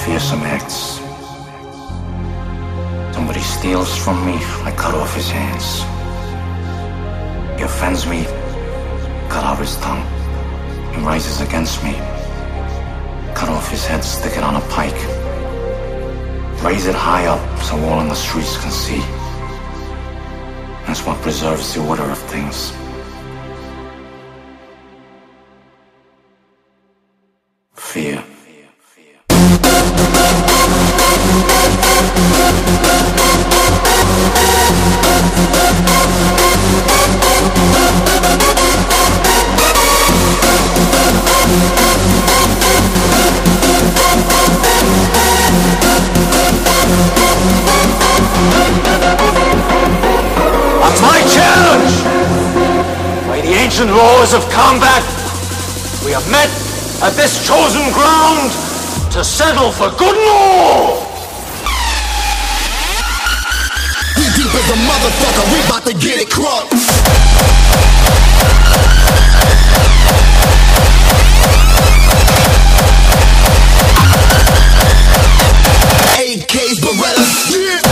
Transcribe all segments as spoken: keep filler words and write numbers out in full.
fearsome acts. Somebody steals from me, I cut off his hands. He offends me, cut out his tongue. He rises against me, cut off his head, stick it on a pike. Raise it high up so all in the streets can see. That's what preserves the order of things. Fear. On my challenge, by the ancient laws of combat, we have met at this chosen ground to settle for good and all. We deep as a motherfucker, we bout to get it crunk. A Ks, Berettas, yeah.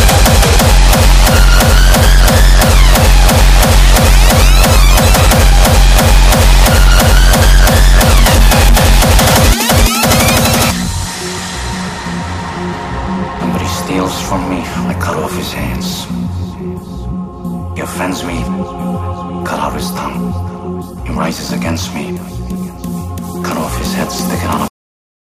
Somebody steals from me, I cut off his hands. He offends me, cut out his tongue. He rises against me, cut off his head, stick it on a